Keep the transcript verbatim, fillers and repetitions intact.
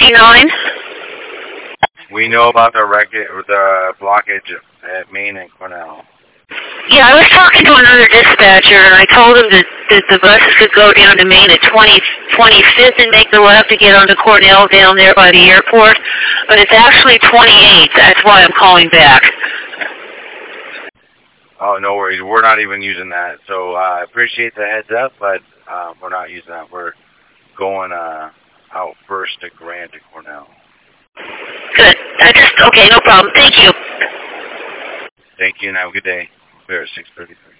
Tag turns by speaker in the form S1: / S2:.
S1: fifty-nine.
S2: We know about the wreck or the blockage at Main and Cornell.
S1: Yeah, I was talking to another dispatcher, and I told him that, that the buses could go down to Main at twenty, twenty-fifth and make the left to get onto Cornell down there by the airport, but it's actually twenty-eighth. That's why I'm calling back.
S2: Oh, no worries. We're not even using that. So I uh, appreciate the heads up, but uh, we're not using that. We're going uh, out first to Grant and Cornell.
S1: Good. I just, okay, no problem. Thank you.
S2: Thank you, and have a good day. We're at six thirty-three.